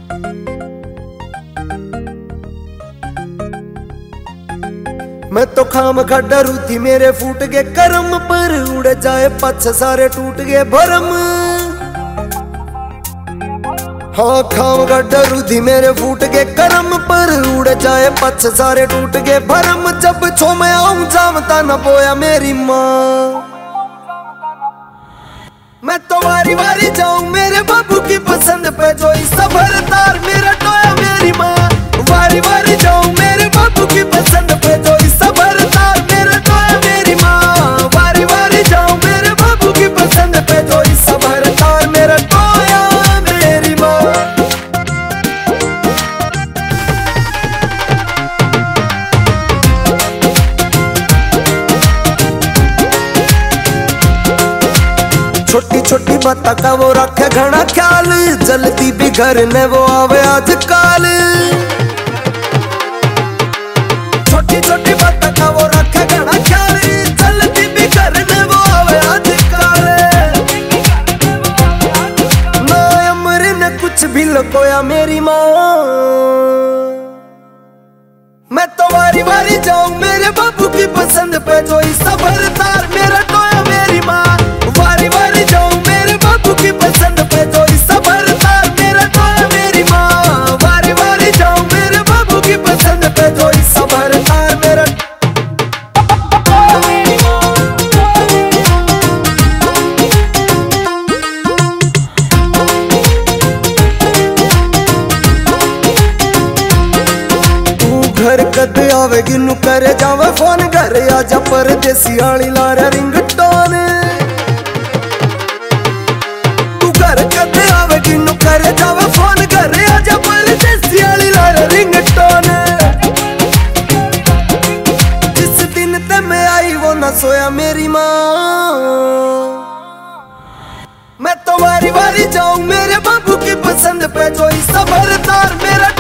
मैं तो खाम खा डरू थी मेरे फूट गए कर्म, पर उड़ जाए पछ सारे टूट गए भरम। हाँ खाम खा डरू थी मेरे फूट गए कर्म, पर उड़ जाए पछ सारे टूट गए भरम। जब छो मैं आऊं जामता न बोया मेरी माँ, मैं तो वारी वारी जाऊं मेरे बाबू की पसंद पे जो इस सफर तार मेरा टोया मेरी माँ। वारी वारी जाऊं मेरे बाबू की पसंद पे जो इस सफर तार मेरा टोया मेरी माँ। वारी वारी जाऊं मेरे बाबू की पसंद पे जो इस सफर तार मेरा टोया मेरी माँ। छोटी छोटी बात का वो रखे घना ख्याल, जल्दी भी घर ने वो आवे आजकल। छोटी छोटी बात का वो रखे घना ख्याल, जल्दी भी घर ने वो आवे आजकल। ना अमर ने कुछ भी लकोया मेरी माँ, मैं तो वारी वारी जाऊं मेरे बाबू की पसंद पे जो इस सफर तार मेरा टोया मेरी माँ। वारी वारी जाऊं मेरे बाबू की पसंद पे जो इस सफर तार मेरा टोया मेरी माँ। वारी वारी जाऊं मेरे बाबू की पसंद पे जो इस सफर तार मेरा घर कद आवेगी नु करे जावे फोन, घर आजा परदेसी आली लारे रिंगटोन। तू घर कद आवेगी नु करे जावे फोन, घर आजा परदेसी आली लारे रिंगटोन। जिस दिन ते मैं आई वो ना सोया मेरी माँ, मैं तो वारी वारी जाऊं मेरे बाबू की पसंद पे जो इस सफर तार मेरा